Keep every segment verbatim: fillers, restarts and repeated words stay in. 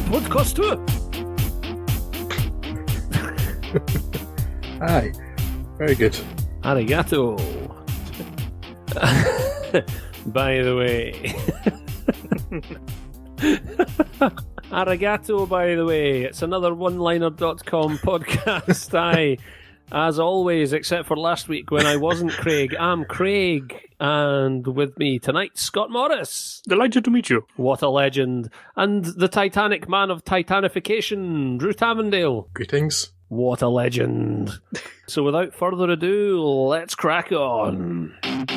podcast too. Aye, very good. Arigato. By the way. Arigato, by the way. It's another one liner dot com podcast. Aye. As always, except for last week when I wasn't Craig, I'm Craig, and with me tonight, Scott Morris. Delighted to meet you. What a legend. And the Titanic man of Titanification, Drew Tavendale. Greetings. What a legend. So without further ado, let's crack on.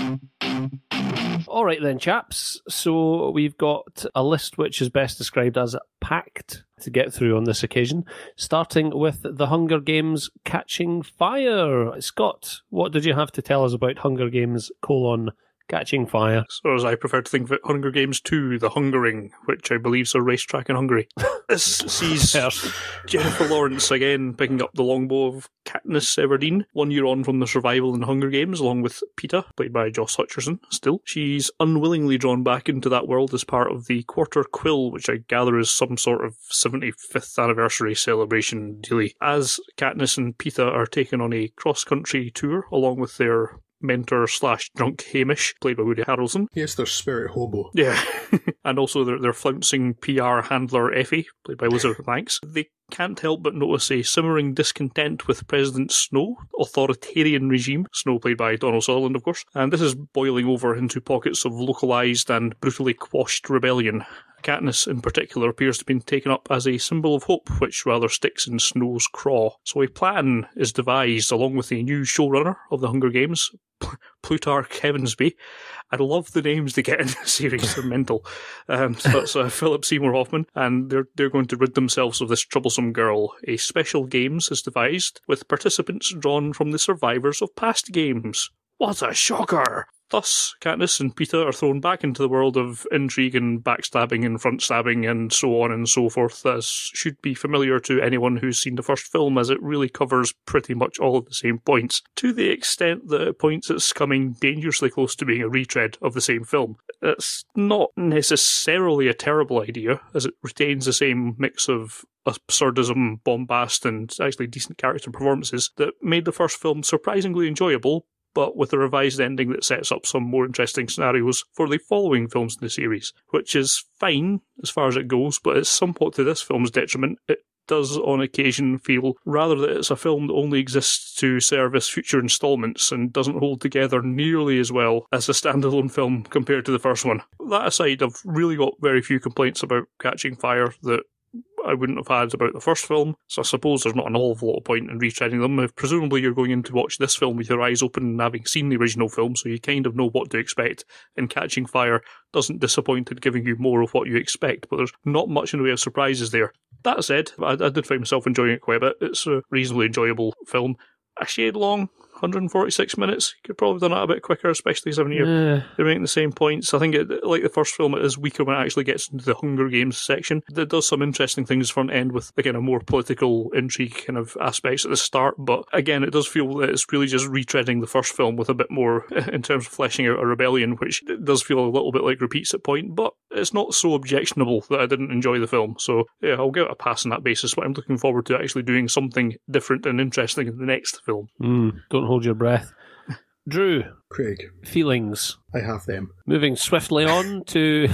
All right then, chaps. So we've got a list which is best described as packed to get through on this occasion, starting with The Hunger Games Catching Fire. Scott, what did you have to tell us about Hunger Games, colon, Catching Fire? So as I prefer to think of it, Hunger Games two, The Hungering, which I believe is a racetrack in Hungary. This sees Jennifer Lawrence again picking up the longbow of Katniss Everdeen, one year on from the survival in Hunger Games, along with Peeta, played by Joss Hutcherson, still. She's unwillingly drawn back into that world as part of the Quarter Quill, which I gather is some sort of seventy-fifth anniversary celebration dealie, as Katniss and Peeta are taken on a cross-country tour, along with their mentor slash drunk Hamish, played by Woody Harrelson. Yes, their spirit hobo. Yeah. And also their, their flouncing P R handler Effie, played by Elizabeth Banks. They can't help but notice a simmering discontent with President Snow, authoritarian regime, Snow played by Donald Sutherland, of course, and this is boiling over into pockets of localised and brutally quashed rebellion. Katniss, in particular, appears to be taken up as a symbol of hope, which rather sticks in Snow's craw. So a plan is devised, along with a new showrunner of the Hunger Games, Plutarch Heavensby. I love the names they get in the series, they're mental. Um, so that's uh, Philip Seymour Hoffman, and they're, they're going to rid themselves of this troublesome girl. A special games is devised, with participants drawn from the survivors of past games. What a shocker! Thus, Katniss and Peeta are thrown back into the world of intrigue and backstabbing and front-stabbing and so on and so forth, as should be familiar to anyone who's seen the first film, as it really covers pretty much all of the same points, to the extent that at points it's coming dangerously close to being a retread of the same film. It's not necessarily a terrible idea, as it retains the same mix of absurdism, bombast, and actually decent character performances that made the first film surprisingly enjoyable, but with a revised ending that sets up some more interesting scenarios for the following films in the series, which is fine as far as it goes, but it's somewhat to this film's detriment. It does on occasion feel rather that it's a film that only exists to service future installments and doesn't hold together nearly as well as a standalone film compared to the first one. That aside, I've really got very few complaints about Catching Fire that I wouldn't have had about the first film, so I suppose there's not an awful lot of point in retreading them. If presumably you're going in to watch this film with your eyes open and having seen the original film, so you kind of know what to expect, and Catching Fire doesn't disappoint in giving you more of what you expect, but there's not much in the way of surprises there. That said, I, I did find myself enjoying it quite a bit. It's a reasonably enjoyable film. A shade long, one hundred forty-six minutes. You could probably have done that a bit quicker, especially when you're, Yeah. you're making the same points. I think, it, like the first film, it is weaker when it actually gets into the Hunger Games section. It does some interesting things front end with, again, a more political intrigue kind of aspects at the start, but again, it does feel that it's really just retreading the first film with a bit more in terms of fleshing out a rebellion, which does feel a little bit like repeats at point, but it's not so objectionable that I didn't enjoy the film. So, yeah, I'll give it a pass on that basis, but I'm looking forward to actually doing something different and interesting in the next film. Mm, don't hold your breath. Drew, Craig, feelings. I have them. Moving swiftly on to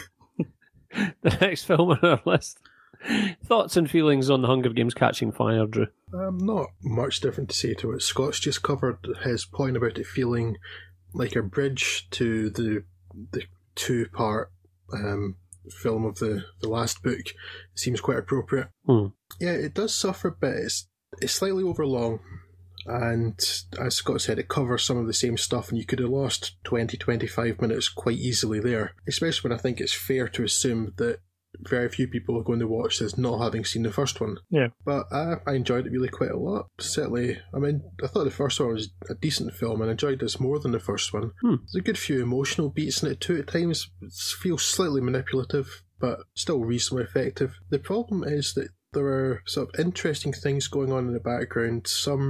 the next film on our list. Thoughts and feelings on The Hunger Games Catching Fire, Drew? Um, not much different to say to it. Scott's just covered his point about it feeling like a bridge to the the two-part um, film of the, the last book. It seems quite appropriate. Hmm. Yeah, it does suffer, but it's, it's slightly overlong. And as Scott said, it covers some of the same stuff, and you could have lost twenty to twenty-five minutes quite easily there. Especially when I think it's fair to assume that very few people are going to watch this not having seen the first one. Yeah. But I, I enjoyed it really quite a lot. Certainly, I mean, I thought the first one was a decent film, and I enjoyed this more than the first one. Hmm. There's a good few emotional beats in it too at times. It feels slightly manipulative, but still reasonably effective. The problem is that there are sort of interesting things going on in the background, some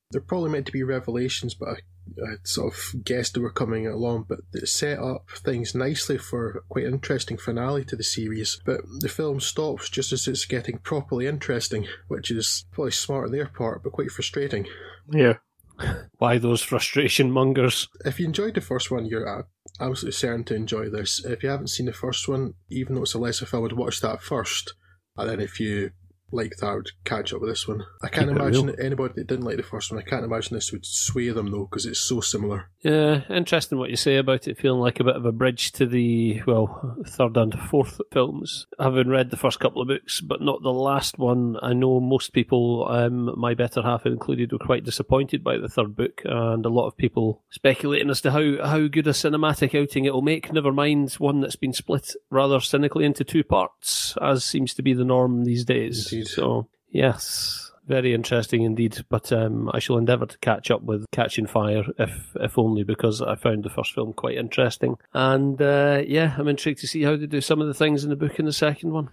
they're probably meant to be revelations, but I, I sort of guessed they were coming along, but it set up things nicely for quite an interesting finale to the series. But the film stops just as it's getting properly interesting, which is probably smart on their part, but quite frustrating. Yeah. Why those frustration mongers? If you enjoyed the first one, you're absolutely certain to enjoy this. If you haven't seen the first one, even though it's a lesser film, I would watch that first, and then if you like that, I would catch up with this one. I can't Keep it imagine real. anybody that didn't like the first one, I can't imagine this would sway them though, because it's so similar. Yeah, interesting what you say about it feeling like a bit of a bridge to the, well, third and fourth films. Having read the first couple of books, but not the last one, I know most people, um, my better half included, were quite disappointed by the third book, and a lot of people speculating as to how, how good a cinematic outing it will make, never mind one that's been split rather cynically into two parts, as seems to be the norm these days. Indeed. So, yes, very interesting indeed. But um, I shall endeavour to catch up with Catching Fire, if if only because I found the first film quite interesting. And uh, yeah, I'm intrigued to see how they do some of the things in the book in the second one.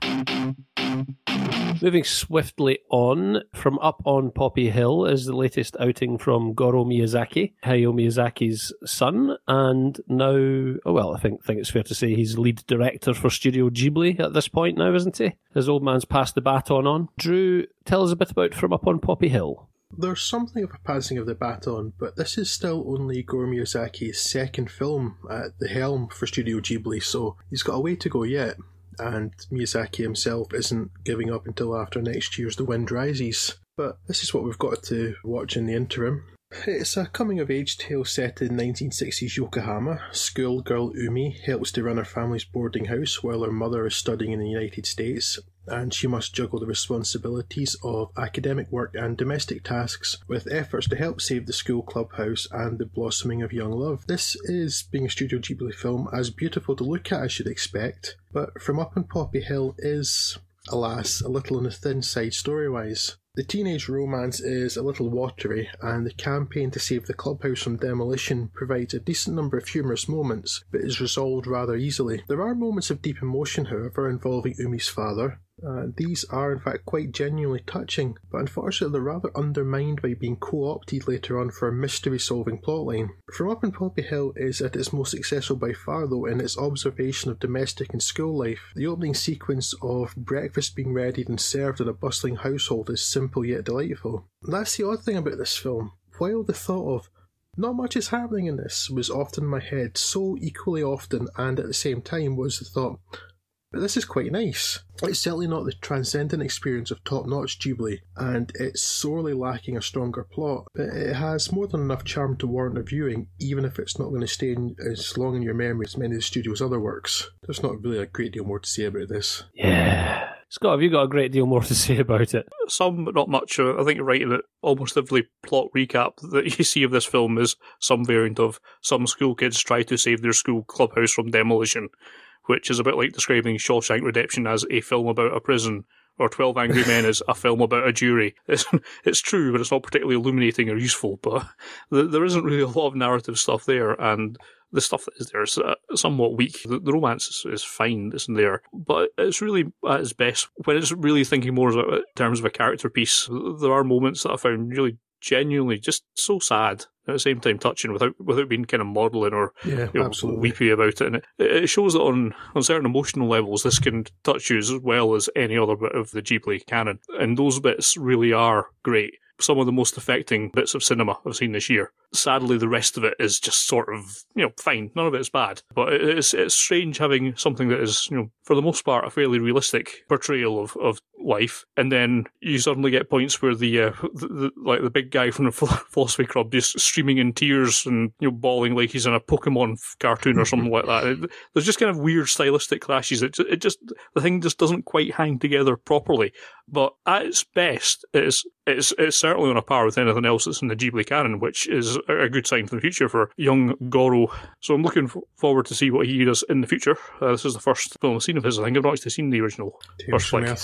Moving swiftly on, from Up on Poppy Hill is the latest outing from Goro Miyazaki, Hayao Miyazaki's son, and now, oh well, I think, think it's fair to say he's lead director for Studio Ghibli at this point now, isn't he? His old man's passed the baton on. Drew, tell us a bit about From Up on Poppy Hill. There's something of a passing of the baton, but this is still only Goro Miyazaki's second film at the helm for Studio Ghibli, so he's got a way to go yet. And Miyazaki himself isn't giving up until after next year's The Wind Rises. But this is what we've got to watch in the interim. It's a coming-of-age tale set in nineteen sixties Yokohama. Schoolgirl Umi helps to run her family's boarding house while her mother is studying in the United States, and she must juggle the responsibilities of academic work and domestic tasks with efforts to help save the school clubhouse and the blossoming of young love. This is, being a Studio Ghibli film, as beautiful to look at as you'd expect, but From Up on Poppy Hill is, alas, a little on the thin side story-wise. The teenage romance is a little watery, and the campaign to save the clubhouse from demolition provides a decent number of humorous moments, but is resolved rather easily. There are moments of deep emotion, however, involving Umi's father. Uh, these are in fact quite genuinely touching, but unfortunately they're rather undermined by being co-opted later on for a mystery-solving plotline. From Up on Poppy Hill is at its most successful by far though in its observation of domestic and school life. The opening sequence of breakfast being readied and served in a bustling household is simple yet delightful. And that's the odd thing about this film. While the thought of not much is happening in this was often in my head, so equally often and at the same time was the thought, but this is quite nice. It's certainly not the transcendent experience of top-notch Ghibli, and it's sorely lacking a stronger plot, but it has more than enough charm to warrant a viewing, even if it's not going to stay in, as long in your memory as many of the studio's other works. There's not really a great deal more to say about this. Yeah. Scott, have you got a great deal more to say about it? Some, but not much. Uh, I think you're right in that almost every plot recap that you see of this film is some variant of some school kids try to save their school clubhouse from demolition, which is a bit like describing Shawshank Redemption as a film about a prison, or twelve Angry Men as a film about a jury. It's, it's true, but it's not particularly illuminating or useful, but there isn't really a lot of narrative stuff there, and the stuff that is there is uh, somewhat weak. The, the romance is, is fine, isn't there? But it's really at its best when it's really thinking more in terms of a character piece. There are moments that I found really genuinely just so sad, at the same time touching, without without being kind of maudlin or yeah, you know, absolutely. weepy about it. And it, it shows that on, on certain emotional levels, this can touch you as well as any other bit of the Ghibli canon. And those bits really are great. Some of the most affecting bits of cinema I've seen this year. Sadly, the rest of it is just sort of, you know, fine. None of it is bad. But it's it's strange having something that is, you know, for the most part, a fairly realistic portrayal of, of life, and then you suddenly get points where the, uh, the, the like the big guy from the philosophy club just streaming in tears and, you know, bawling like he's in a Pokemon cartoon or something like that. It, there's just kind of weird stylistic clashes. It, it just the thing just doesn't quite hang together properly. But at its best, it's it's it's certainly on a par with anything else that's in the Ghibli canon, which is a good sign for the future for young Goro. So I'm looking f- forward to see what he does in the future. Uh, this is the first film I've seen of his. I think I've not actually seen the original Tales First from Flick. Earthsea.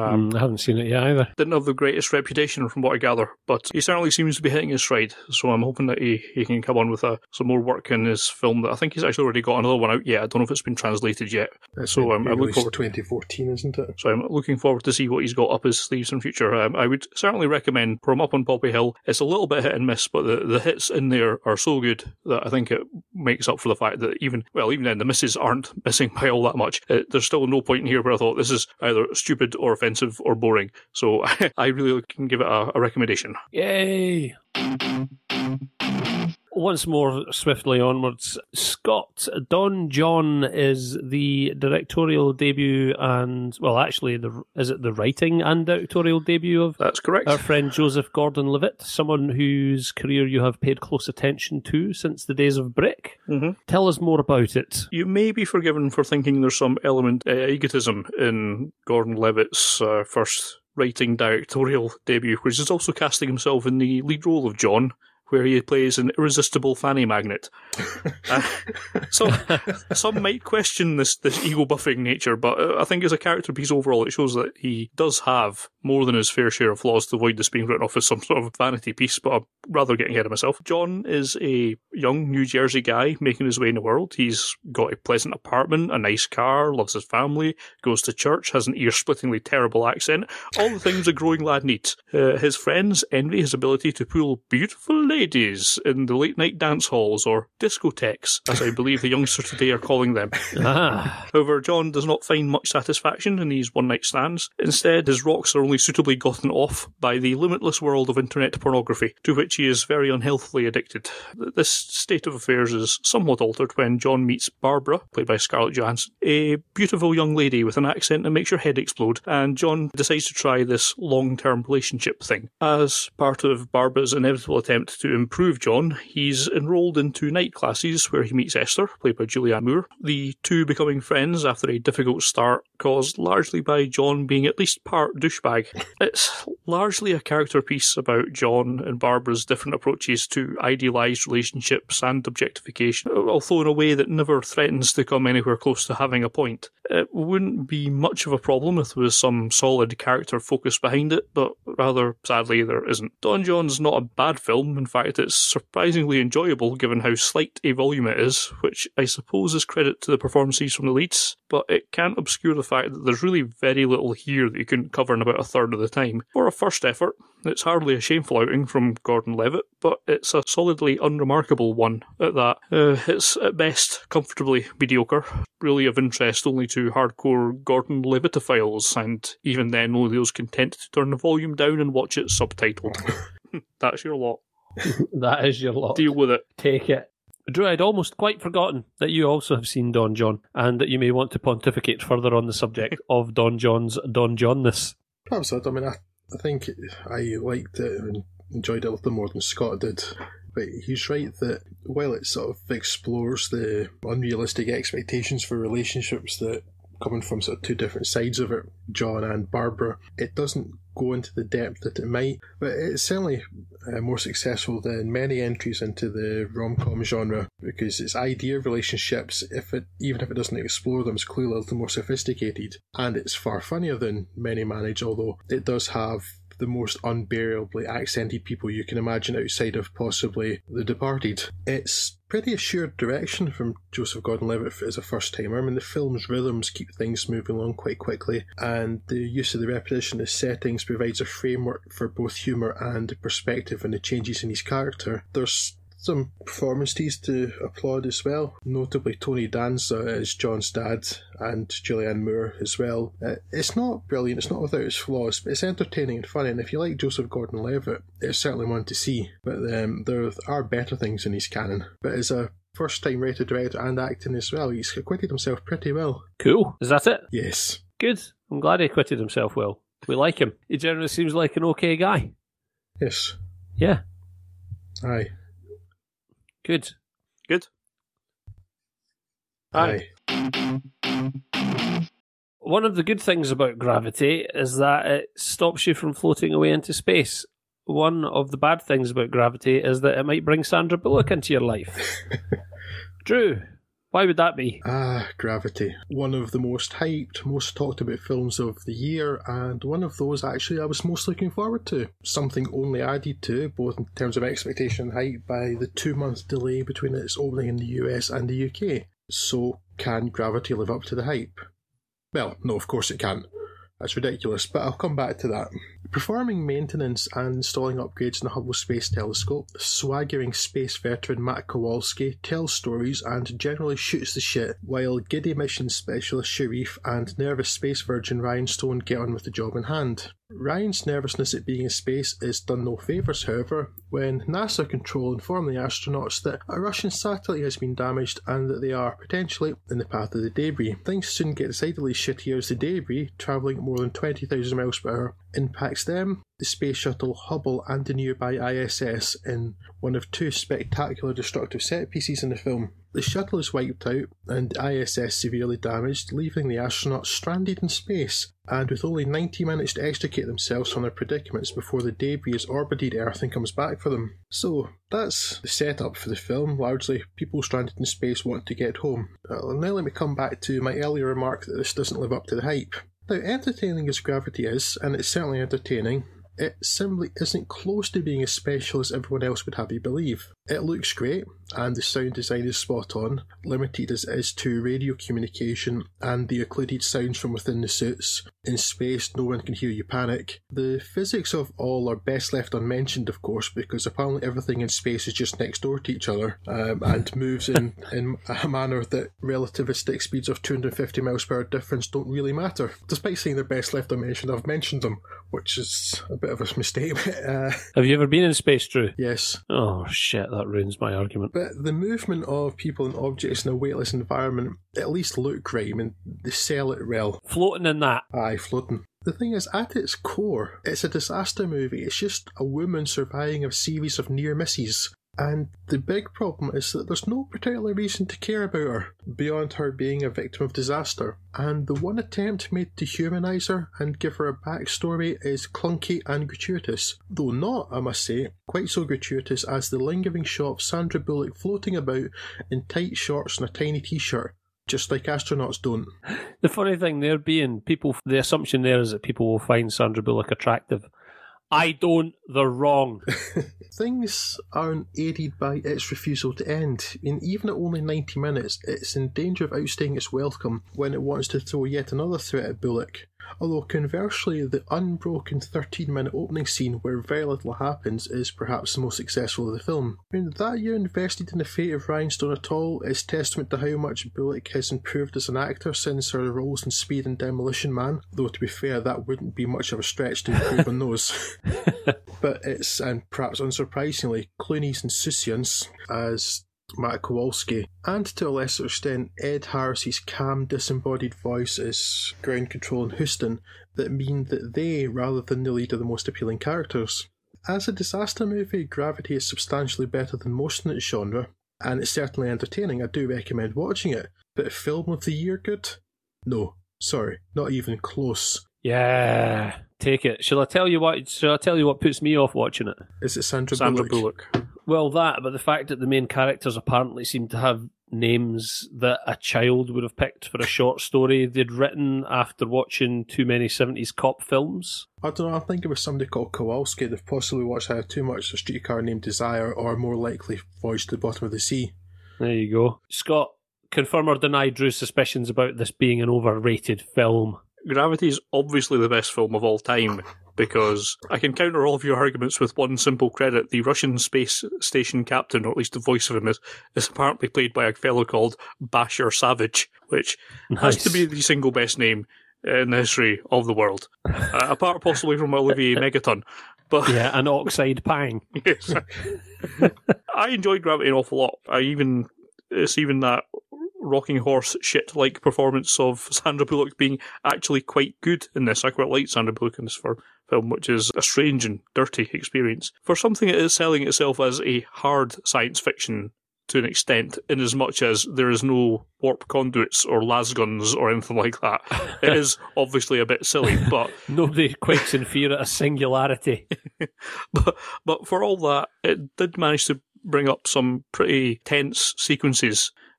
Um, Mm, I haven't seen it yet either. Didn't have the greatest reputation from what I gather, but he certainly seems to be hitting his stride, so I'm hoping that he, he can come on with uh, some more work in his film. That I think he's actually already got another one out yet. I don't know if it's been translated yet. It's so um, I look forward twenty fourteen, isn't it? So I'm looking forward to see what he's got up his sleeves in future. Um, I would certainly recommend From Up on Poppy Hill. It's a little bit hit and miss, but the, the hits in there are so good that I think it makes up for the fact that even, well, even then the misses aren't missing by all that much. Uh, there's still no point in here where I thought this is either stupid or offensive or boring. So I really can give it a, a recommendation. Yay! Once more, swiftly onwards. Scott, Don John is the directorial debut and, well, actually, the is it the writing and directorial debut of That's correct. our friend Joseph Gordon-Levitt, someone whose career you have paid close attention to since the days of Brick. Mm-hmm. Tell us more about it. You may be forgiven for thinking there's some element of uh, egotism in Gordon-Levitt's uh, first writing directorial debut, which is also casting himself in the lead role of John, where he plays an irresistible fanny magnet. uh, so some might question this, this ego-buffing nature, but uh, I think as a character piece overall, it shows that he does have more than his fair share of flaws to avoid this being written off as some sort of vanity piece, but I'm rather getting ahead of myself. John is a young New Jersey guy making his way in the world. He's got a pleasant apartment, a nice car, loves his family, goes to church, has an ear-splittingly terrible accent, all the things a growing lad needs. Uh, his friends envy his ability to pull beautiful ladies in the late-night dance halls, or discotheques, as I believe the youngsters today are calling them. Ah. However, John does not find much satisfaction in these one-night stands. Instead, his rocks are only suitably gotten off by the limitless world of internet pornography, to which he is very unhealthily addicted. This state of affairs is somewhat altered when John meets Barbara, played by Scarlett Johansson, a beautiful young lady with an accent that makes your head explode, and John decides to try this long-term relationship thing. As part of Barbara's inevitable attempt to improve John, he's enrolled into night classes where he meets Esther, played by Julianne Moore, the two becoming friends after a difficult start caused largely by John being at least part douchebag. It's largely a character piece about John and Barbara's different approaches to idealised relationships and objectification, although in a way that never threatens to come anywhere close to having a point. It wouldn't be much of a problem if there was some solid character focus behind it, but rather sadly there isn't. Don John's not a bad film. In fact, it's surprisingly enjoyable given how slight a volume it is, which I suppose is credit to the performances from the leads, but it can't obscure the fact that there's really very little here that you couldn't cover in about a third of the time. For a first effort, it's hardly a shameful outing from Gordon-Levitt, but it's a solidly unremarkable one at that. Uh, it's at best comfortably mediocre, really of interest only to hardcore Gordon-Levittophiles, and even then only those content to turn the volume down and watch it subtitled. That's your lot. That is your lot. Deal with it. Take it. Drew, I'd almost quite forgotten that you also have seen Don John, and that you may want to pontificate further on the subject of Don John's Don Johnness. Perhaps I mean, I, I think I liked it and enjoyed it a little more than Scott did. But he's right that while it sort of explores the unrealistic expectations for relationships that coming from sort of two different sides of it, John and Barbara, it doesn't go into the depth that it might, but it's certainly uh, more successful than many entries into the rom-com genre, because its idea of relationships, if it even if it doesn't explore them, is clearly a little more sophisticated, and it's far funnier than many manage, although it does have the most unbearably accented people you can imagine outside of possibly The Departed. It's pretty assured direction from Joseph Gordon-Levitt as a first-timer. I mean, the film's rhythms keep things moving along quite quickly, and the use of the repetition as settings provides a framework for both humour and perspective and the changes in his character. There's some performances to applaud as well, notably Tony Danza as John's dad and Julianne Moore as well. Uh, it's not brilliant, it's not without its flaws, but it's entertaining and funny, and if you like Joseph Gordon-Levitt, it's certainly one to see. But um, there are better things in his canon. But as a first-time writer, director and acting as well, he's acquitted himself pretty well. Cool. Is that it? Yes. Good. I'm glad he acquitted himself well. We like him. He generally seems like an okay guy. Yes. Yeah. Aye. Good. Good. Aye. One of the good things about Gravity is that it stops you from floating away into space. One of the bad things about Gravity is that it might bring Sandra Bullock into your life. Drew, Why would that be? Ah, Gravity. One of the most hyped, most talked about films of the year, and one of those actually I was most looking forward to. Something only added to, both in terms of expectation and hype, by the two-month delay between its opening in the U S and the U K. So, can Gravity live up to the hype? Well, no, of course it can't. That's ridiculous, but I'll come back to that. Performing maintenance and installing upgrades in the Hubble Space Telescope, the swaggering space veteran Matt Kowalski tells stories and generally shoots the shit, while giddy mission specialist Sharif and nervous space virgin Ryan Stone get on with the job in hand. Ryan's nervousness at being in space is done no favours, however, when NASA control inform the astronauts that a Russian satellite has been damaged and that they are, potentially, in the path of the debris. Things soon get decidedly shittier as the debris, travelling at more than twenty thousand miles per hour, impacts them, the Space Shuttle, Hubble and the nearby I S S in one of two spectacular destructive set pieces in the film. The shuttle is wiped out and I S S severely damaged, leaving the astronauts stranded in space, and with only ninety minutes to extricate themselves from their predicaments before the debris has orbited Earth and comes back for them. So, that's the setup for the film. Largely, people stranded in space want to get home. Well, now let me come back to my earlier remark that this doesn't live up to the hype. Now, entertaining as Gravity is, and it's certainly entertaining, it simply isn't close to being as special as everyone else would have you believe. It looks great, and the sound design is spot on, limited as it is to radio communication and the occluded sounds from within the suits. In space, no one can hear you panic. The physics of all are best left unmentioned, of course, because apparently everything in space is just next door to each other, um, and moves in, in a manner that relativistic speeds of two hundred fifty miles per hour difference don't really matter. Despite saying they're best left unmentioned, I've mentioned them, which is a bit of a mistake. uh, Have you ever been in space, Drew? yes. Oh, shit, that ruins my argument. But the movement of people and objects in a weightless environment at least look great. I mean, they sell it well. Floating in that. Aye, floating. The thing is, at its core, it's a disaster movie. It's just a woman surviving a series of near misses. And the big problem is that there's no particular reason to care about her, beyond her being a victim of disaster. And the one attempt made to humanise her and give her a backstory is clunky and gratuitous. Though not, I must say, quite so gratuitous as the lingering shot of Sandra Bullock floating about in tight shorts and a tiny t-shirt. Just like astronauts don't. The funny thing there being, people, the assumption there is that people will find Sandra Bullock attractive. I don't, they're wrong. Things aren't aided by its refusal to end. And even at only ninety minutes, it's in danger of outstaying its welcome when it wants to throw yet another threat at Bullock. Although conversely, the unbroken thirteen minute opening scene where very little happens is perhaps the most successful of the film. I mean, that you're invested in the fate of Ryan Stone at all is testament to how much Bullock has improved as an actor since her roles in Speed and Demolition Man, though to be fair, that wouldn't be much of a stretch to improve on those. But it's, and perhaps unsurprisingly, Clooney's insouciance as Matt Kowalski, and to a lesser extent Ed Harris's calm, disembodied voice as ground control and Houston, that mean that they, rather than the lead, are the most appealing characters. As a disaster movie, Gravity is substantially better than most in its genre, and it's certainly entertaining. I do recommend watching it. But film of the year good? No, sorry, not even close. Yeah, take it. Shall I tell you what? Shall I tell you what puts me off watching it? Is it Sandra, Sandra Bullock? Bullock. Well, that, but the fact that the main characters apparently seem to have names that a child would have picked for a short story they'd written after watching too many seventies cop films. I don't know, I think it was somebody called Kowalski. They've possibly watched either too much A Streetcar Named Desire or more likely Voyage to the Bottom of the Sea. There you go. Scott, confirm or deny Drew's suspicions about this being an overrated film? Gravity is obviously the best film of all time, because I can counter all of your arguments with one simple credit. The Russian space station captain, or at least the voice of him, is, is apparently played by a fellow called Bashar Savage, which Nice. has to be the single best name in the history of the world, uh, apart possibly from Olivier Megaton. But Yeah, an oxide pang. yes, I enjoyed Gravity an awful lot. I even it's even that rocking horse shit like performance of Sandra Bullock being actually quite good in this. I quite liked Sandra Bullock in this for film, which is a strange and dirty experience for something that is selling itself as a hard science fiction to an extent, in as much as there is no warp conduits or las guns or anything like that. It is obviously a bit silly, but Nobody quakes in fear at a singularity. but but for all that, it did manage to bring up some pretty tense sequences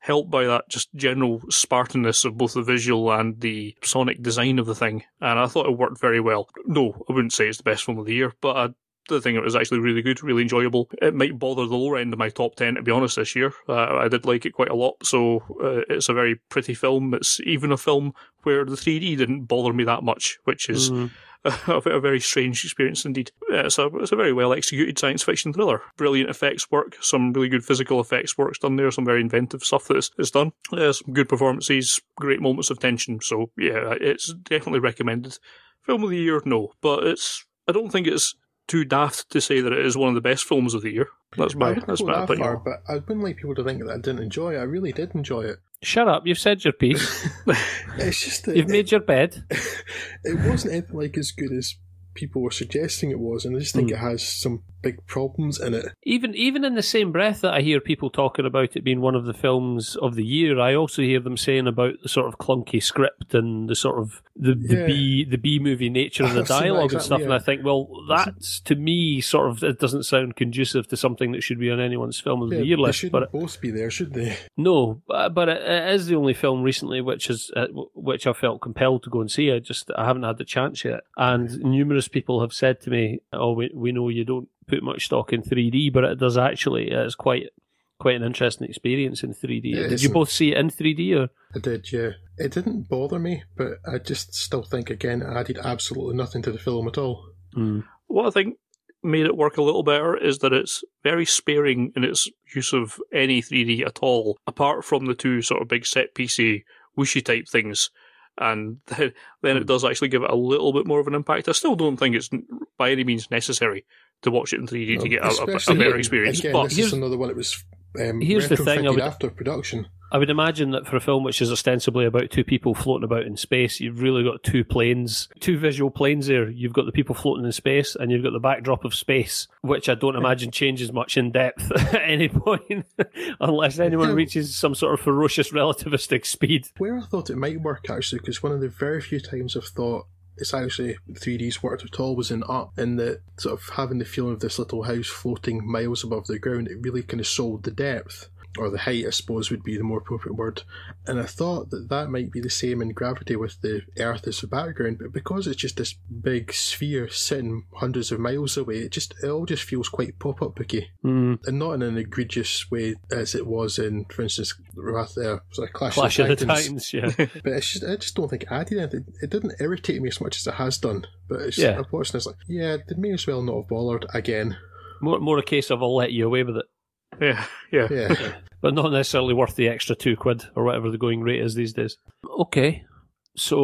helped by that just general Spartanness of both the visual and the sonic design of the thing, and I thought it worked very well. No, I wouldn't say it's the best film of the year, but I the thing it was actually really good, really enjoyable. It might bother the lower end of my top ten, to be honest, this year. Uh, I did like it quite a lot, so uh, it's a very pretty film. It's even a film where the three D didn't bother me that much, which is mm. a, a very strange experience indeed. Yeah, it's, a, it's a very well-executed science fiction thriller. Brilliant effects work, some really good physical effects work's done there, some very inventive stuff that's, that's done. Uh, some good performances, great moments of tension, so yeah, it's definitely recommended. Film of the year, no, but it's I don't think it's too daft to say that it is one of the best films of the year. That's my that's my that opinion. Far, but I wouldn't like people to think that I didn't enjoy it. I really did enjoy it. Shut up! You've said your piece. It's just that you've it, made your bed. It wasn't anything like as good as people were suggesting it was, and I just think mm. it has some big problems in it. Even even in the same breath that I hear people talking about it being one of the films of the year, I also hear them saying about the sort of clunky script and the sort of the, the yeah. B the B movie nature of the dialogue exactly, and stuff. Yeah. And I think, well, that's to me sort of it doesn't sound conducive to something that should be on anyone's film of yeah, the year list. They shouldn't but both be there, should they? No, but, but it, it is the only film recently which is uh, which I felt compelled to go and see. I just I haven't had the chance yet, and numerous people have said to me, "Oh, we we know you don't put much stock in three D, but it does actually. It's quite quite an interesting experience in three D. It did you both see it in three D? Or? I did, yeah. It didn't bother me, but I just still think, again, it added absolutely nothing to the film at all. Mm. What I think made it work a little better is that it's very sparing in its use of any three D at all, apart from the two sort of big set-piecey, whooshy type things. And then, then it does actually give it a little bit more of an impact. I still don't think it's by any means necessary to watch it in three D no, to get a, a, a better experience. Again, but this is another one that was um, here's the thing, I would, after production. I would imagine that for a film which is ostensibly about two people floating about in space, you've really got two planes, two visual planes there. You've got the people floating in space, and you've got the backdrop of space, which I don't imagine changes much in depth at any point, unless anyone yeah. reaches some sort of ferocious relativistic speed. Where I thought it might work, actually, because one of the very few times I've thought it's actually three D's worked at all was in Up, in that sort of having the feeling of this little house floating miles above the ground, it really kind of sold the depth. Or the height, I suppose, would be the more appropriate word. And I thought that that might be the same in Gravity with the Earth as the background, but because it's just this big sphere sitting hundreds of miles away, it just it all just feels quite pop-up booky. Mm. And not in an egregious way as it was in, for instance, Wrath, uh, sorry, Clash, Clash of the of the Titans. Titans, yeah. But it's just, I just don't think it added anything. It didn't irritate me as much as it has done. But it's, yeah. I've watched and it's like, yeah, they may as well not have bothered again. More, more a case of I'll let you away with it. Yeah, yeah. yeah. But not necessarily worth the extra two quid or whatever the going rate is these days. Okay. So...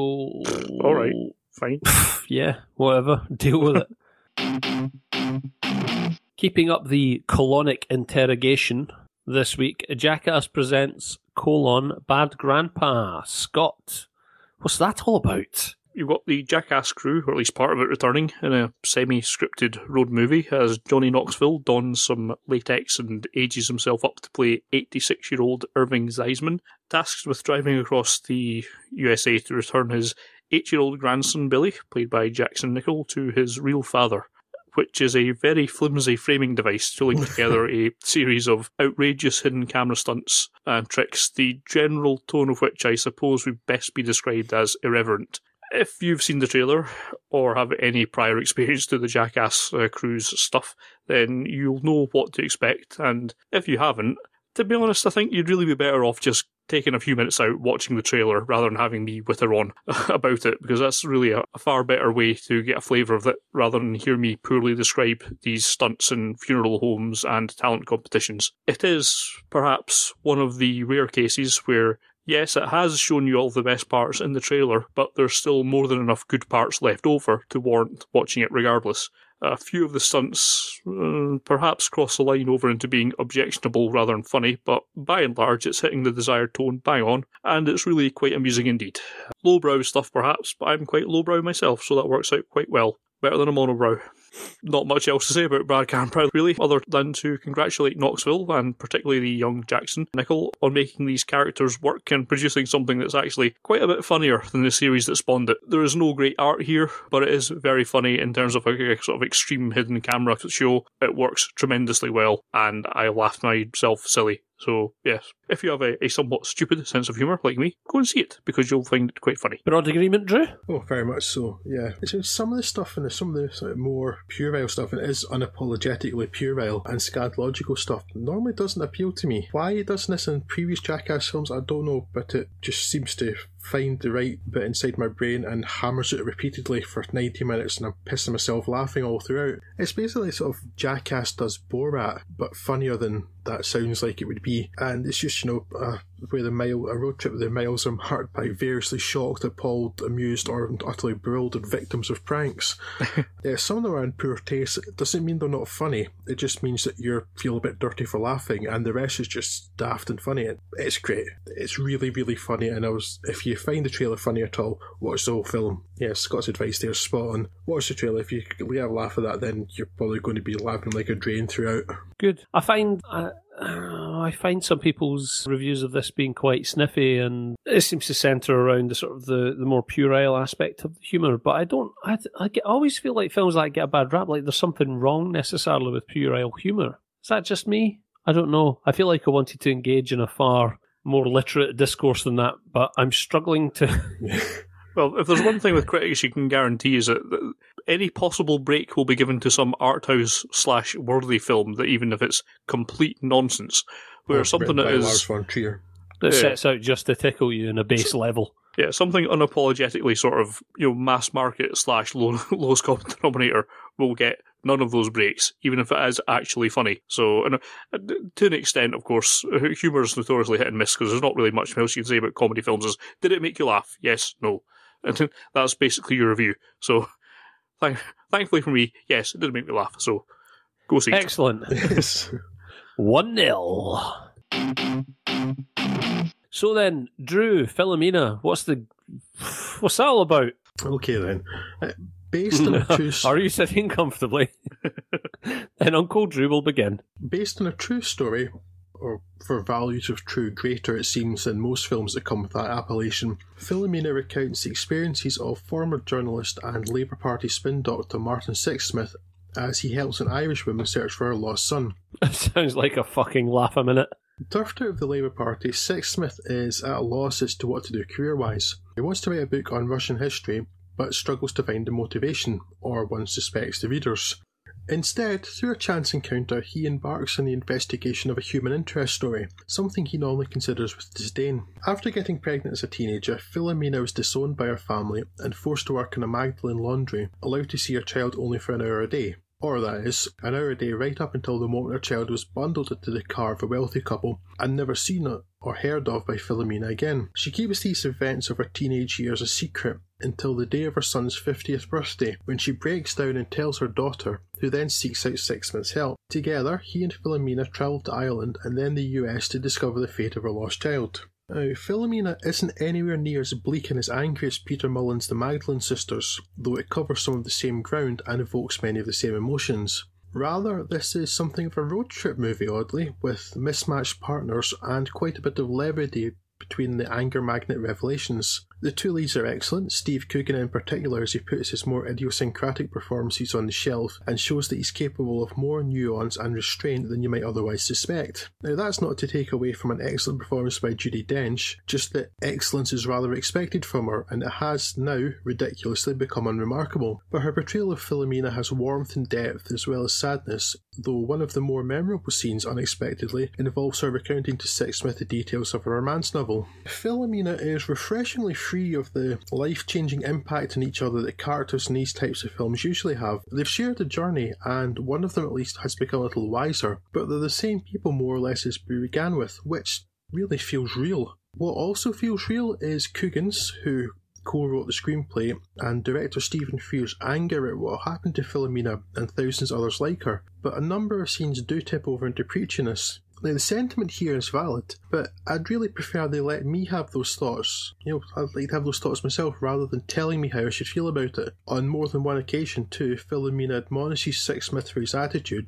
All right, fine. Yeah, whatever. Deal with it. Keeping up the colonic interrogation this week, Jackass presents colon Bad Grandpa. Scott, what's that all about? You've got the Jackass crew, or at least part of it, returning in a semi-scripted road movie as Johnny Knoxville dons some latex and ages himself up to play eighty-six-year-old Irving Zeisman, tasked with driving across the U S A to return his eight-year-old grandson Billy, played by Jackson Nichol, to his real father, which is a very flimsy framing device to link together a series of outrageous hidden camera stunts and tricks, the general tone of which I suppose would best be described as irreverent. If you've seen the trailer or have any prior experience to the Jackass uh, crew's stuff, then you'll know what to expect. And if you haven't, to be honest, I think you'd really be better off just taking a few minutes out watching the trailer rather than having me witter on about it, because that's really a, a far better way to get a flavour of it rather than hear me poorly describe these stunts in funeral homes and talent competitions. It is perhaps one of the rare cases where yes, it has shown you all the best parts in the trailer, but there's still more than enough good parts left over to warrant watching it regardless. A few of the stunts uh, perhaps cross the line over into being objectionable rather than funny, but by and large it's hitting the desired tone bang on, and it's really quite amusing indeed. Lowbrow stuff perhaps, but I'm quite lowbrow myself, so that works out quite well. Better than a monobrow. Not much else to say about Brad Grandpa, really, other than to congratulate Knoxville, and particularly the young Jackson Nichol, on making these characters work and producing something that's actually quite a bit funnier than the series that spawned it. There is no great art here, but it is very funny in terms of a, a sort of extreme hidden camera show. It works tremendously well, and I laughed myself silly. So, yes, if you have a, a somewhat stupid sense of humour like me, go and see it, because you'll find it quite funny. Broad agreement, Drew? Oh, very much so, yeah. It's in some of the stuff and some of the sort of more puerile stuff, and it is unapologetically puerile and scatological stuff, normally doesn't appeal to me. Why it does this in previous Jackass films, I don't know, but it just seems to find the right bit inside my brain and hammers it repeatedly for ninety minutes, and I'm pissing myself laughing all throughout. It's basically sort of Jackass does Borat, but funnier than that sounds like it would be. And it's just, you know, uh, where the mile, a road trip where the miles are marked by variously shocked, appalled, amused, or utterly bewildered victims of pranks. Yeah, some of them are in poor taste. It doesn't mean they're not funny. It just means that you feel a bit dirty for laughing, and the rest is just daft and funny. It's great. It's really, really funny. And I was, if you find the trailer funny at all, watch the whole film. Yeah, Scott's advice there is spot on. Watch the trailer. If you have a laugh at that, then you're probably going to be laughing like a drain throughout. Good. I find uh, I find some people's reviews of this being quite sniffy, and it seems to centre around the sort of the, the more puerile aspect of the humour. But I don't. I, I, get, I always feel like films like get a bad rap. Like there's something wrong necessarily with puerile humour. Is that just me? I don't know. I feel like I wanted to engage in a far more literate discourse than that, but I'm struggling to. Well, if there's one thing with critics you can guarantee is that any possible break will be given to some art house slash worthy film that, even if it's complete nonsense, where oh, something that is Lars von Trier. that yeah. sets out just to tickle you in a base level. Yeah, something unapologetically sort of, you know, mass market slash low, lowest common denominator will get none of those breaks, even if it is actually funny. So, and, uh, to an extent, of course, humour is notoriously hit and miss, because there's not really much else you can say about comedy films is, did it make you laugh? Yes, no. And that's basically your review. So, thank, thankfully for me, yes, it did make me laugh. So, go see it. Excellent. Yes. one nil. So then, Drew, Philomena, what's the what's that all about? Okay then. Uh, based on a true Are you sitting comfortably? Then Uncle Drew will begin. based on a true story, or for values of true greater it seems than most films that come with that appellation, Philomena recounts the experiences of former journalist and Labour Party spin doctor Martin Sixsmith as he helps an Irish woman search for her lost son. Sounds like a fucking laugh a minute. Turfed out of the Labour Party, Sixsmith is at a loss as to what to do career-wise. He wants to write a book on Russian history, but struggles to find the motivation, or one suspects the readers. Instead, through a chance encounter, he embarks on the investigation of a human interest story, something he normally considers with disdain. After getting pregnant as a teenager, Philomena was disowned by her family and forced to work in a Magdalene laundry, allowed to see her child only for an hour a day. Or that is, an hour a day right up until the moment her child was bundled into the car of a wealthy couple and never seen or heard of by Philomena again. She keeps these events of her teenage years a secret until the day of her son's fiftieth birthday, when she breaks down and tells her daughter, who then seeks out Sixsmith's help. Together, he and Philomena travel to Ireland and then the U S to discover the fate of her lost child. Now, Philomena isn't anywhere near as bleak and as angry as Peter Mullen's The Magdalene Sisters, though it covers some of the same ground and evokes many of the same emotions. Rather, this is something of a road trip movie, oddly, with mismatched partners and quite a bit of levity between the anger magnet revelations. The two leads are excellent, Steve Coogan in particular, as he puts his more idiosyncratic performances on the shelf and shows that he's capable of more nuance and restraint than you might otherwise suspect. Now, that's not to take away from an excellent performance by Judi Dench, just that excellence is rather expected from her, and it has now, ridiculously, become unremarkable. But her portrayal of Philomena has warmth and depth as well as sadness, though one of the more memorable scenes, unexpectedly, involves her recounting to Sixsmith the details of a romance novel. Philomena is refreshingly free of the life-changing impact on each other that characters in these types of films usually have. They've shared a journey, and one of them at least has become a little wiser, but they're the same people more or less as we began with, which really feels real. What also feels real is Coogan's, who co-wrote the screenplay, and director Stephen Frear's anger at what happened to Philomena and thousands others like her, but a number of scenes do tip over into preachiness. Now, the sentiment here is valid, but I'd really prefer they let me have those thoughts. You know, I'd like to have those thoughts myself rather than telling me how I should feel about it. On more than one occasion, too, Philomena admonishes Sixsmith for his attitude,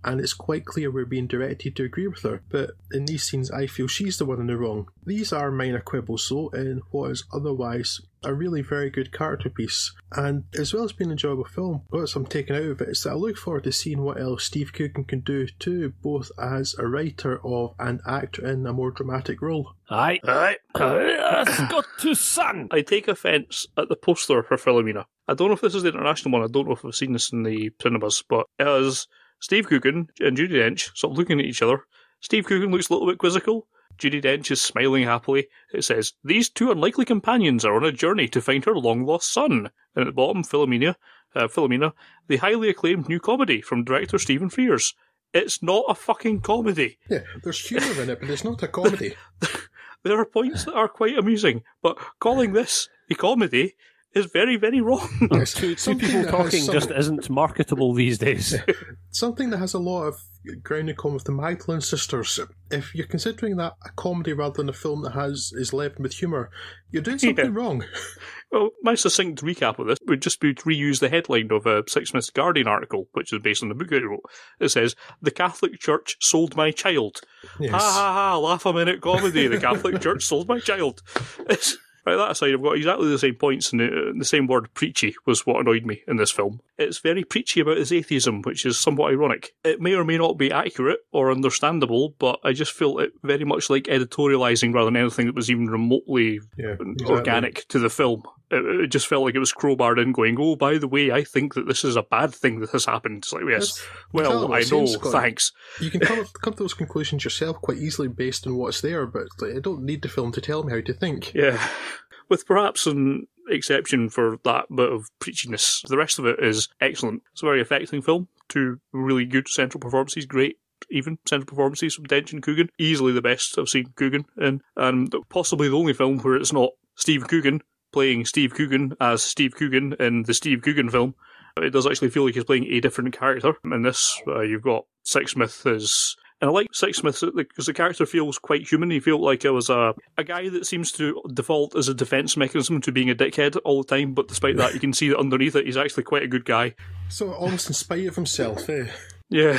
and it's quite clear we're being directed to agree with her. But in these scenes, I feel she's the one in the wrong. These are minor quibbles, though, in what is otherwise a really very good character piece. And as well as being an enjoyable film, what I'm taking out of it is that I look forward to seeing what else Steve Coogan can do too, both as a writer of and actor in a more dramatic role. Aye. Aye. It's got to son. I take offence at the poster for Philomena. I don't know if this is the international one, I don't know if I've seen this in the cinemas, but it has Steve Coogan and Judi Dench sort of looking at each other. Steve Coogan looks a little bit quizzical. Judi Dench is smiling happily. It says, "These two unlikely companions are on a journey to find her long-lost son." And at the bottom, Philomena, uh, Philomena, the highly acclaimed new comedy from director Stephen Frears. It's not a fucking comedy. Yeah, there's humour in it, but it's not a comedy. There are points that are quite amusing, but calling this a comedy is very, very wrong. Yes, Two, two something people that talking has just some- isn't marketable these days. Something that has a lot of ground in common with the Magdalene sisters. If you're considering that a comedy rather than a film that has is leavened with humour, you're doing something Yeah. wrong. Well, my succinct recap of this would just be to reuse the headline of a Sixsmith's Guardian article, which is based on the book that he wrote. It says, "The Catholic Church sold my child." Yes. Ha ha ha, laugh a minute comedy, the Catholic Church sold my child. It's, right, that aside, I've got exactly the same points, and the, the same word, preachy, was what annoyed me in this film. It's very preachy about his atheism, which is somewhat ironic. It may or may not be accurate or understandable, but I just feel it very much like editorialising rather than anything that was even remotely Yeah, exactly. organic to the film. It, it just felt like it was crowbarred in going, "Oh, by the way, I think that this is a bad thing that has happened." It's like, yes, That's well, exactly what I I'm saying, know, Scott. thanks. You can come, come to those conclusions yourself quite easily based on what's there, but like, I don't need the film to tell me how to think. Yeah. With perhaps an exception for that bit of preachiness, the rest of it is excellent. It's a very affecting film. Two really good central performances, great even central performances from Dench and Coogan. Easily the best I've seen Coogan in, and possibly the only film where it's not Steve Coogan playing Steve Coogan as Steve Coogan in the Steve Coogan film. It does actually feel like he's playing a different character. In this, uh, you've got Sixsmith as... And I like Sixsmith because the character feels quite human. He felt like it was a, a guy that seems to default as a defence mechanism to being a dickhead all the time, but despite that, you can see that underneath it, he's actually quite a good guy. So almost in spite of himself, eh? Yeah.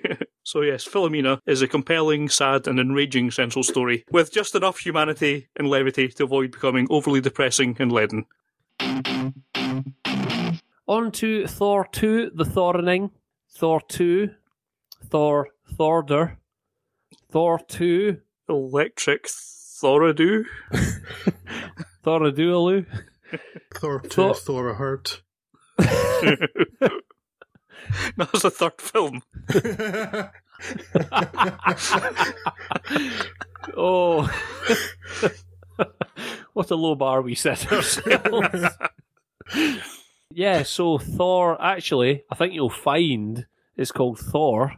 So yes, Philomena is a compelling, sad and enraging central story, with just enough humanity and levity to avoid becoming overly depressing and leaden. On to Thor two, The Thorining. Thor two, Thor Thorder. Thor two, Electric Thoradoo? Thoradooaloo. Thor two, Thor- Thor a hurt. No, it's a third film. Oh. What a low bar we set ourselves. Yeah, so Thor, actually, I think you'll find it's called Thor,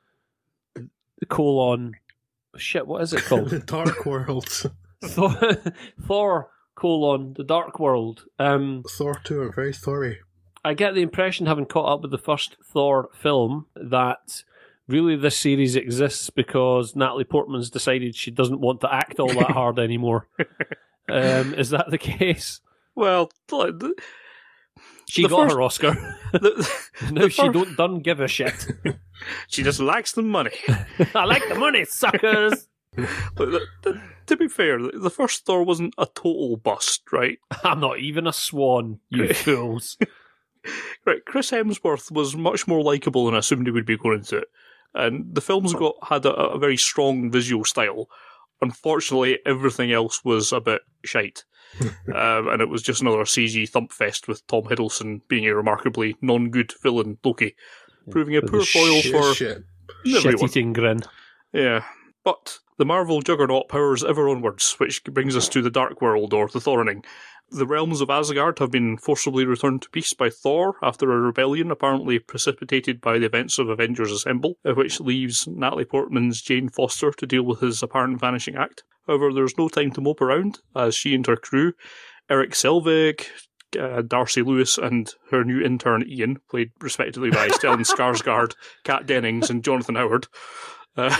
colon, shit, what is it called? The Dark World. Thor, Thor, colon, The Dark World. Um, Thor two, I'm very sorry. I get the impression, having caught up with the first Thor film, that really this series exists because Natalie Portman's decided she doesn't want to act all that hard anymore. Um, is that the case? Well, the, She The got first- her Oscar. the, Now the she fir- don't done give a shit. she just lacks the money. I like the money, suckers. But the, the, to be fair, the, the first Thor wasn't a total bust, right? I'm not even a swan, you fools. Right, Chris Hemsworth was much more likeable than I assumed he would be going into it. And the film's got had a, a very strong visual style. Unfortunately, everything else was a bit shite. um, and it was just another C G thump fest with Tom Hiddleston being a remarkably non-good villain, Loki, proving a With poor the foil Shit, for shit. everyone. Shit-eating grin. Yeah. But the Marvel juggernaut powers ever onwards, which brings us to the Dark World, or the Thorining. The realms of Asgard have been forcibly returned to peace by Thor after a rebellion apparently precipitated by the events of Avengers Assemble, uh, which leaves Natalie Portman's Jane Foster to deal with his apparent vanishing act. However, there's no time to mope around, as she and her crew, Eric Selvig, uh, Darcy Lewis, and her new intern Ian, played respectively by Stellan Skarsgård, Kat Dennings, and Jonathan Howard, uh,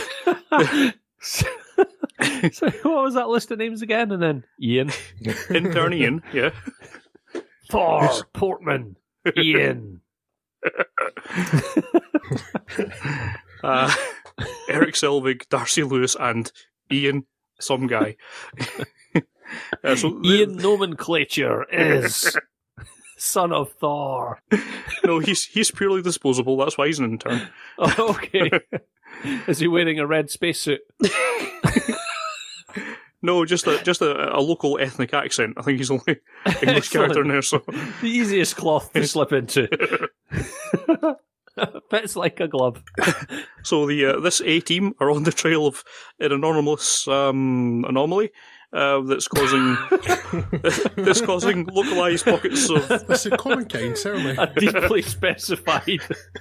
So what was that list of names again? And then Ian, intern Ian, yeah. Thor, Portman, Ian. uh, Eric Selvig, Darcy Lewis, and Ian, some guy. uh, so Ian Nomenclature is son of Thor. No, he's he's purely disposable. That's why he's an intern. Oh, okay. Is he wearing a red spacesuit? No, just a just a, a local ethnic accent. I think he's the only English character in there. So the easiest cloth to slip into. Fits like a glove. So the uh, this A team are on the trail of an anomalous um, anomaly uh, that's causing that's causing localized pockets of. That's a common kind, certainly. A deeply specified.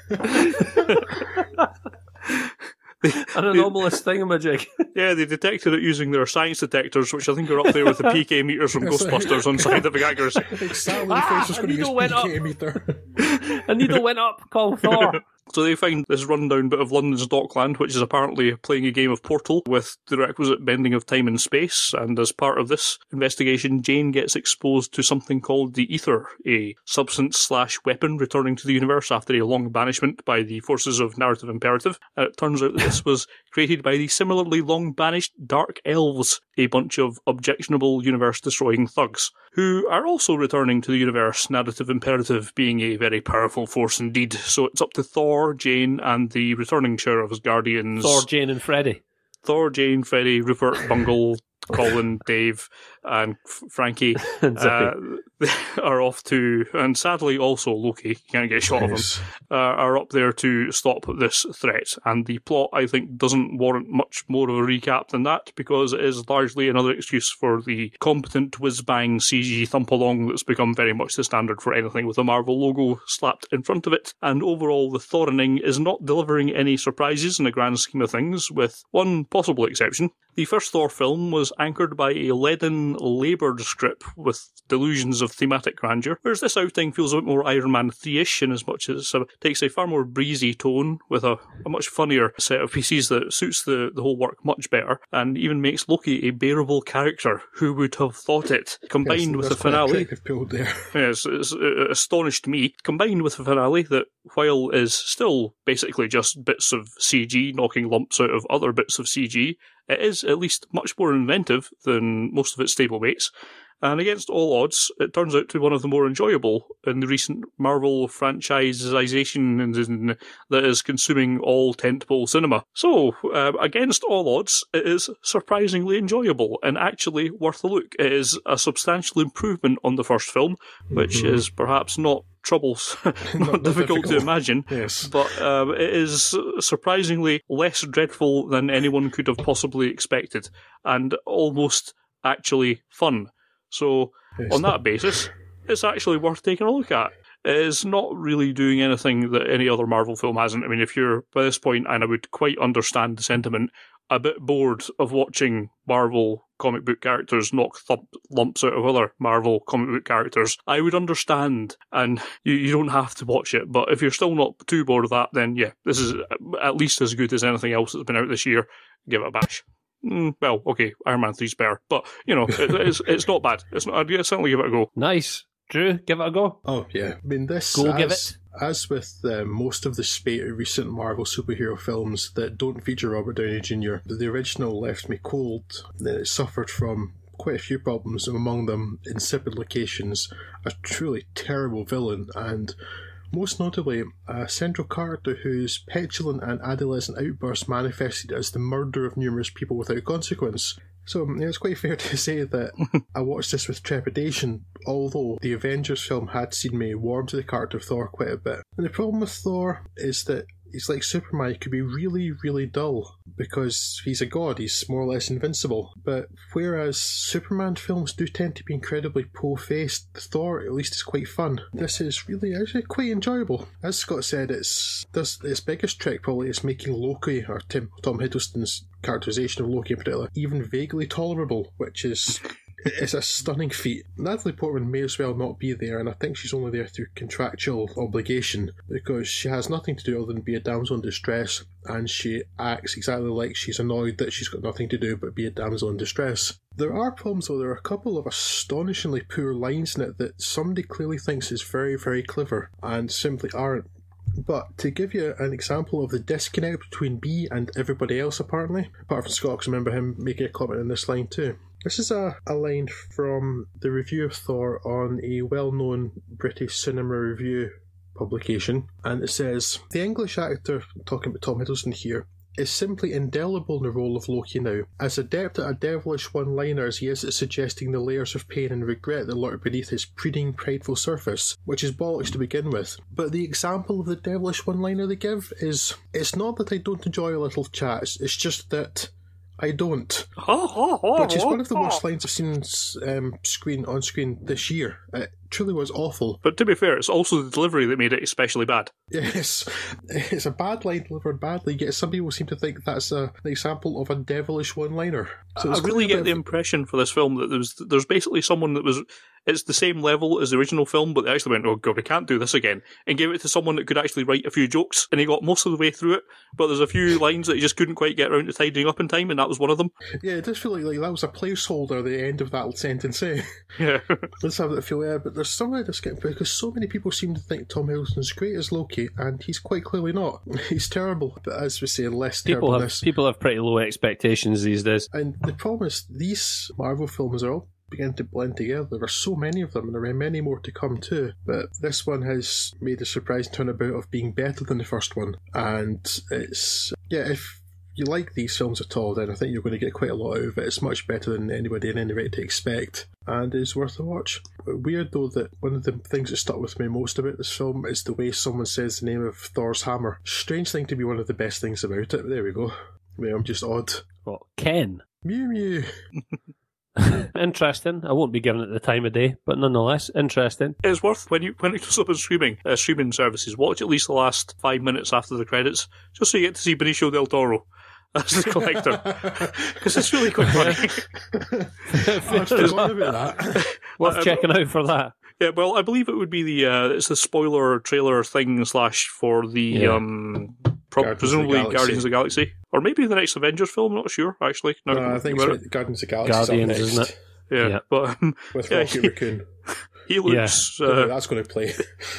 An anomalous thingamajig. Yeah, they detected it using their science detectors, which I think are up there with the P K meters from Ghostbusters on scientific accuracy. Exactly. Ah, was a going to use needle went P K up. meter. A needle went up, call Thor. So they find this rundown bit of London's Dockland, which is apparently playing a game of Portal with the requisite bending of time and space, and as part of this investigation, Jane gets exposed to something called the Ether, a substance slash weapon returning to the universe after a long banishment by the forces of narrative imperative. And it turns out that this was created by the similarly long banished Dark Elves, a bunch of objectionable universe-destroying thugs, who are also returning to the universe, narrative imperative being a very powerful force indeed. So it's up to Thor, Jane, and the returning share of his guardians. Thor, Jane, and Freddy. Thor, Jane, Freddy, Rupert, Bungle, Colin, Dave, and F- Frankie uh, are off to, and sadly also Loki, you can't get a shot Yes. of him, uh, are up there to stop this threat. And the plot, I think, doesn't warrant much more of a recap than that, because it is largely another excuse for the competent whiz-bang C G thump-along that's become very much the standard for anything with a Marvel logo slapped in front of it. And overall, the Thoring is not delivering any surprises in the grand scheme of things, with one possible exception. The first Thor film was anchored by a leaden, laboured script with delusions of thematic grandeur, whereas this outing feels a bit more Iron Man three-ish in as much as it takes a far more breezy tone with a, a much funnier set of pieces that suits the, the whole work much better, and even makes Loki a bearable character. Who would have thought it? Combined Yes, with the that's quite a finale... trick they've pulled there. Yes, it's, it astonished me. Combined with the finale that, while is still basically just bits of C G knocking lumps out of other bits of C G, it is at least much more inventive than most of its stablemates. And against all odds, it turns out to be one of the more enjoyable in the recent Marvel franchisization that is consuming all tentpole cinema. So, uh, against all odds, it is surprisingly enjoyable and actually worth a look. It is a substantial improvement on the first film, which mm-hmm. is perhaps not troubles, not, not difficult, difficult to imagine, yes. but um, it is surprisingly less dreadful than anyone could have possibly expected, and almost actually fun. So, yes. on that basis, it's actually worth taking a look at. It is not really doing anything that any other Marvel film hasn't. I mean, if you're, by this point, and I would quite understand the sentiment, a bit bored of watching Marvel comic book characters knock thump, lumps out of other Marvel comic book characters, I would understand, and you, you don't have to watch it. But if you're still not too bored of that, then yeah, this is at least as good as anything else that's been out this year. Give it a bash. Mm, well, okay, Iron Man three's better, but, you know, it, it's it's not bad. It's not, I'd certainly give it a go. Nice. Drew, give it a go. Oh, yeah. I mean, this... Go as, give it. As with uh, most of the spate of recent Marvel superhero films that don't feature Robert Downey Junior, the original left me cold. Then it suffered from quite a few problems, among them insipid locations, a truly terrible villain, and... most notably, a central character whose petulant and adolescent outbursts manifested as the murder of numerous people without consequence. So yeah, it's quite fair to say that I watched this with trepidation, although the Avengers film had seen me warm to the character of Thor quite a bit. And the problem with Thor is that he's like Superman, he could be really, really dull, because he's a god, he's more or less invincible. But whereas Superman films do tend to be incredibly po-faced, Thor at least is quite fun. This is really actually quite enjoyable. As Scott said, it's this, its biggest trick probably is making Loki, or Tim, Tom Hiddleston's characterization of Loki in particular, even vaguely tolerable, which is... it's a stunning feat. Natalie Portman may as well not be there, and I think she's only there through contractual obligation, because she has nothing to do other than be a damsel in distress, and she acts exactly like she's annoyed that she's got nothing to do but be a damsel in distress. There are problems though. There are a couple of astonishingly poor lines in it that somebody clearly thinks is very, very clever, and simply aren't But to give you an example of the disconnect between me and everybody else, apparently, apart from Scott, 'cause I remember him making a comment in this line too. This is a, a line from the review of Thor on a well-known British cinema review publication, and it says, the English actor, talking about Tom Hiddleston here, is simply indelible in the role of Loki now. As adept at a devilish one-liner as he is at suggesting the layers of pain and regret that lurk beneath his preening, prideful surface, which is bollocks to begin with. But the example of the devilish one-liner they give is, it's not that I don't enjoy a little chat, it's just that I don't. Which is one of the worst lines I've seen um, screen on screen this year. It truly was awful. But to be fair, it's also the delivery that made it especially bad. Yes, it's a bad line delivered badly, yet some people seem to think that's a, an example of a devilish one-liner. So I really get the impression for this film that there's there's basically someone that was, it's the same level as the original film, but they actually went, oh god, we can't do this again, and gave it to someone that could actually write a few jokes, and he got most of the way through it, but there's a few lines that he just couldn't quite get around to tidying up in time, and that was one of them. Yeah, it does feel like, like that was a placeholder at the end of that sentence, eh? Yeah. Let's have that feel, yeah, but there's somewhere that's getting, because so many people seem to think Tom Hiddleston's great as Loki, and he's quite clearly not. He's terrible, but as we say, less people terrible. Have, people have pretty low expectations these days. And the problem is, these Marvel films are all begin to blend together. There are so many of them, and there are many more to come too. But this one has made a surprise turnabout of being better than the first one. And it's, yeah, if you like these films at all, then I think you're going to get quite a lot out of it. It's much better than anybody in any right to expect, and is worth a watch. Weird though that one of the things that stuck with me most about this film is the way someone says the name of Thor's hammer. Strange thing to be one of the best things about it. There we go. Maybe I'm just odd. What, Ken? Mew Mew. Interesting. I won't be giving it the time of day, but nonetheless, interesting. It's worth, when you when it goes up on streaming, uh, streaming services, watch at least the last five minutes after the credits, just so you get to see Benicio del Toro as the collector. Because it's really quite funny. I forgot about that. Worth checking out for that. Yeah, well, I believe it would be the, uh, it's the spoiler trailer thing slash for the, Yeah. um, pro- Guardians presumably of the Galaxy. Guardians of the Galaxy. Or maybe the next Avengers film, I'm not sure, actually. No, No, I think about it's Guardians of the Galaxy. Guardians, next, isn't it? Yeah, Yeah. but um, with yeah, Rocky he, Raccoon. he looks... Don't know Uh, how that's going to play.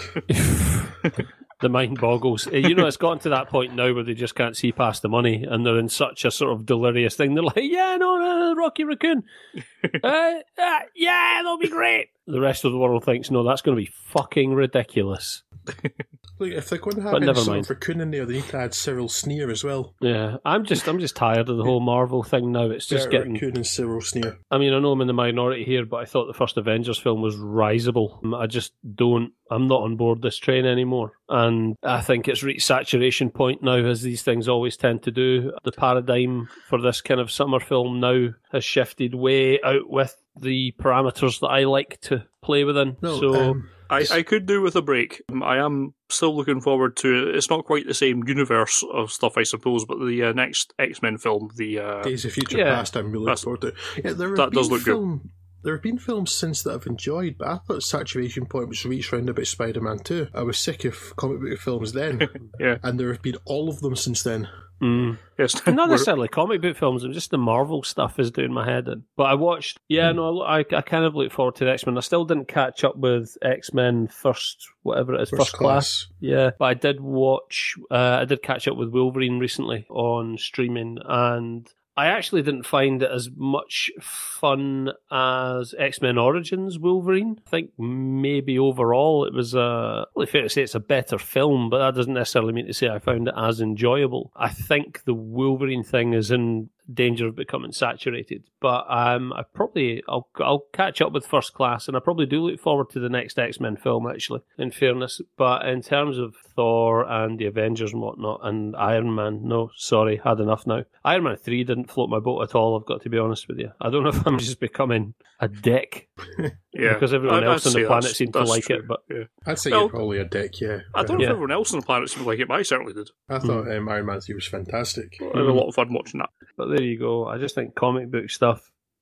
The mind boggles. You know, it's gotten to that point now where they just can't see past the money, and they're in such a sort of delirious thing. They're like, yeah, no, no, Rocky Raccoon. uh, uh, yeah, that'll be great. The rest of the world thinks, no, that's going to be fucking ridiculous. Look, if they're going to have But any never sort mind. of raccoon in there, they need to add Cyril Sneer as well. Yeah, I'm just, I'm just tired of the whole Marvel thing now. It's just Bert getting. Raccoon and Cyril Sneer. I mean, I know I'm in the minority here, but I thought the first Avengers film was risible. I just don't. I'm not on board this train anymore, and I think it's reached saturation point now, as these things always tend to do. The paradigm for this kind of summer film now has shifted way out with the parameters that I like to play within. No, so. um, I, I could do with a break. Um, I am still looking forward to, it's not quite the same universe of stuff, I suppose, but the uh, next X-Men film, the... Uh, Days of Future Yeah. Past, I'm really looking That's- forward to. Yeah, there have that been does look good. film, There have been films since that I've enjoyed, but I thought saturation point was reached round about Spider-Man two. I was sick of comic book films then, yeah, and there have been all of them since then. Mm. yes. Not We're- necessarily comic book films, and just the Marvel stuff is doing my head in. But I watched, yeah, no, I, I kind of look forward to the X-Men. I still didn't catch up with X-Men first, whatever it is, first, First class. Class. Yeah, but I did watch, uh, I did catch up with Wolverine recently on streaming, and I actually didn't find it as much fun as X-Men Origins Wolverine. I think maybe overall it was a, really fair to say it's a better film, but that doesn't necessarily mean to say I found it as enjoyable. I think the Wolverine thing is in danger of becoming saturated, but um, I probably, I'll, I'll catch up with First Class, and I probably do look forward to the next X-Men film, actually, in fairness. But in terms of Thor and the Avengers and whatnot, and Iron Man, no, sorry, had enough now. Iron Man three didn't float my boat at all, I've got to be honest with you. I don't know if I'm just becoming a dick, yeah, because everyone I'd- else I'd on the say planet that's- seemed to that's like true, it, but yeah. I'd say Well, you're probably a dick, yeah. I don't know Yeah. if everyone else on the planet seemed to like it, but I certainly did. I thought um, Iron Man three was fantastic. I had a lot of fun watching that. But there you go. I just think comic book stuff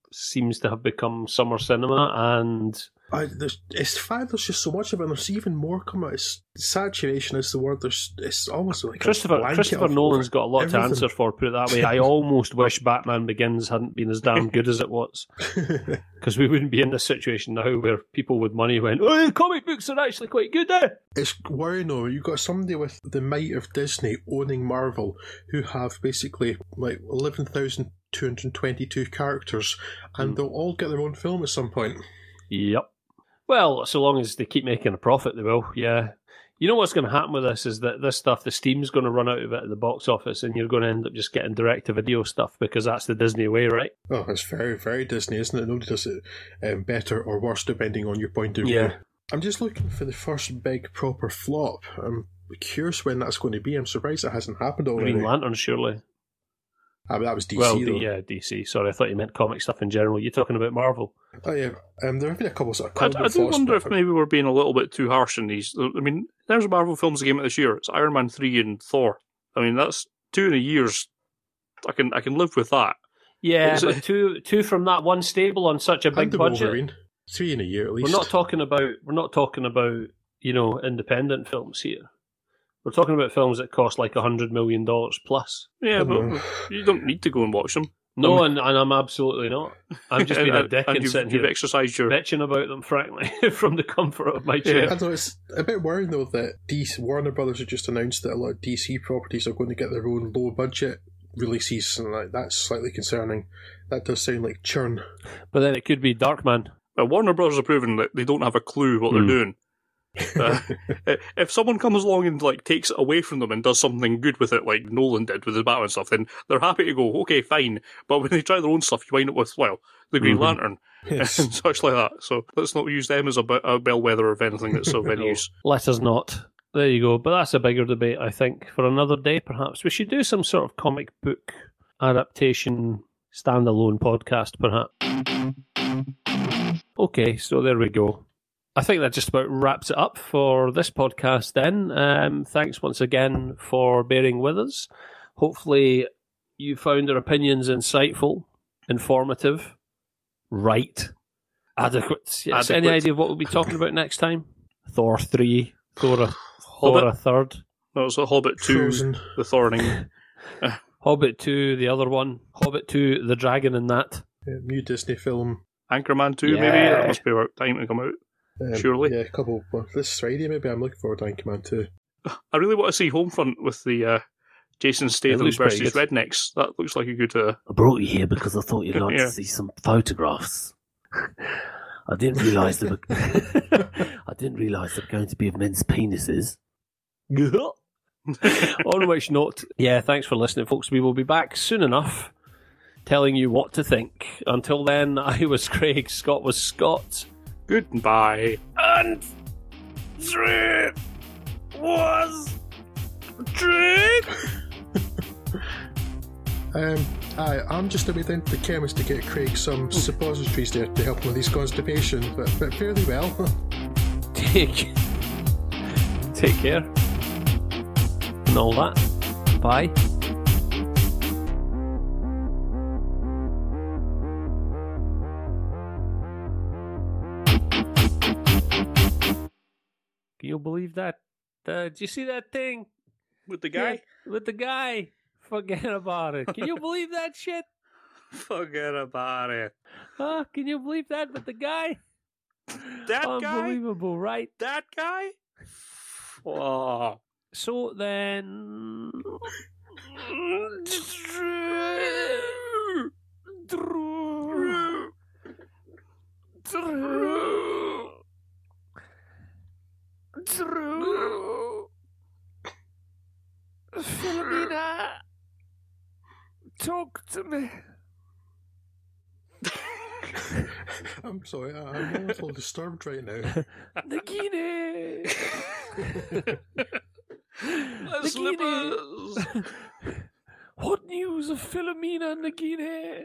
seems to have become summer cinema, and I, there's, it's fine. There's just so much of it. And there's even more coming out. It's, saturation is the word. There's, it's almost like Christopher a Christopher Nolan's got a lot everything. to answer for. Put it that way. I almost wish Batman Begins hadn't been as damn good as it was, because we wouldn't be in this situation now where people with money went, "Oh, comic books are actually quite good." Eh? It's worrying though. You've got somebody with the might of Disney owning Marvel, who have basically like eleven thousand two hundred twenty-two characters, and mm. they'll all get their own film at some point. Yep. Well, so long as they keep making a profit, they will, yeah. You know what's going to happen with this is that this stuff, the steam's going to run out of it at the box office, and you're going to end up just getting direct-to-video stuff, because that's the Disney way, right? Oh, it's very, very Disney, isn't it? Nobody does it um, better or worse, depending on your point of view. Yeah. I'm just looking for the first big proper flop. I'm curious when that's going to be. I'm surprised it hasn't happened already. Green Lantern, surely. Ah, but that was D C, well, though. Yeah, D C. Sorry, I thought you meant comic stuff in general. You're talking about Marvel. Oh, yeah. Um, there have been a couple sort of... I, I do wonder if maybe we're being a little bit too harsh in these. I mean, in terms of Marvel films that came out this year, it's Iron Man three and Thor. I mean, that's two in a year's... I can I can live with that. Yeah, but it? two two from that one stable on such a big budget. Wolverine. Three in a year, at least. We're not talking about... We're not talking about, you know, independent films here. We're talking about films that cost like a hundred million dollars plus. Yeah, but you don't need to go and watch them. No, um, and, and I'm absolutely not. I'm just being a dick and, and you've, sitting you've here exercised your... bitching about them, frankly, from the comfort of my chair. Yeah, I know it's a bit worrying though that D C, Warner Brothers have just announced that a lot of D C properties are going to get their own low budget releases, and like that's slightly concerning. That does sound like churn. But then it could be Darkman. Well, Warner Brothers are proving that they don't have a clue what Mm. they're doing. Uh, if someone comes along and like takes it away from them and does something good with it, like Nolan did with his Batman stuff, then they're happy to go, okay, fine. But when they try their own stuff, you wind up with, well, the Green Mm-hmm. Lantern Yes. and such like that. So let's not use them as a, be- a bellwether of anything that's of any use. Let us not. There you go. But that's a bigger debate, I think, for another day, perhaps. We should do some sort of comic book adaptation standalone podcast, perhaps. Okay, so there we go. I think that just about wraps it up for this podcast then. Um, thanks once again for bearing with us. Hopefully you found our opinions insightful, informative, right, adequate. Yes. Any Adequate. idea of what we'll be talking about next time? Thor three, Thor a, Thor Hobbit. a third, No, it's a Hobbit two, Frozen. The Thorning. Hobbit two, the other one, Hobbit two, the dragon and that. Yeah, new Disney film. Anchorman two, Yeah. maybe? That must be about time to come out. Um, Surely. Yeah, a couple. Well, this Friday, maybe. I'm looking forward to Anchorman too. I really want to see Homefront with the uh, Jason Statham looks pretty versus good. Rednecks. That looks like a good... Uh, I brought you here because I thought you'd like Yeah. to see some photographs. I didn't realise they were. I didn't realise they were going to be of men's penises. On which note, yeah, thanks for listening, folks. We will be back soon enough telling you what to think. Until then, I was Craig, Scott was Scott. goodbye. And Drake was Drake. Um, I, I'm just a bit down to the chemist to get Craig some suppositories there to help him with his constipation, but, but fairly well. Take, take care. And all that. Bye. Can you believe that? Uh, did you see that thing? With the guy? Yeah, with the guy. Forget about it. Can you believe that shit? Forget about it. Huh? Can you believe that with the guy? That guy? Unbelievable, right? That guy? Oh. So then... Philomena, talk to me. I'm sorry, I- I'm a little disturbed right now. Nagini! The slippers! What news of Philomena and Nagini?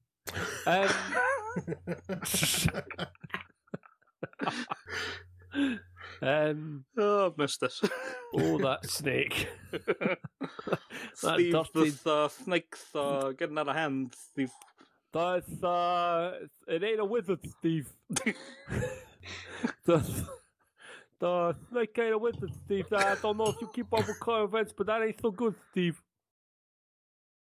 Um, um, Oh, I've missed this. oh, that snake. That Steve, dirty, the uh, snake's uh, getting out of hand. Steve. That's, uh, it ain't a wizard, Steve. the, the snake ain't a wizard, Steve. I don't know if you keep up with current events, but that ain't so good, Steve.